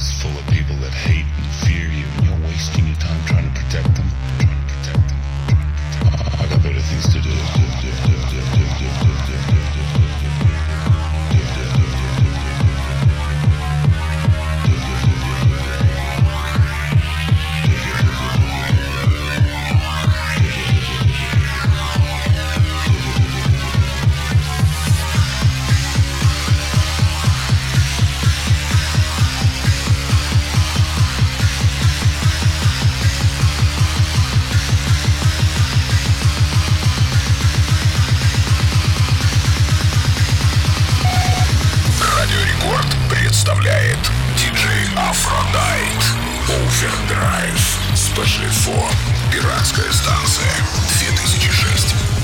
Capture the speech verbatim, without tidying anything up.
is full of people that hate and fear you. You're wasting your time trying to protect them. Trying to protect them. I got better things to do. Представляет диджей Афродайт Overdrive Special for Пиратская станция две тысячи шесть.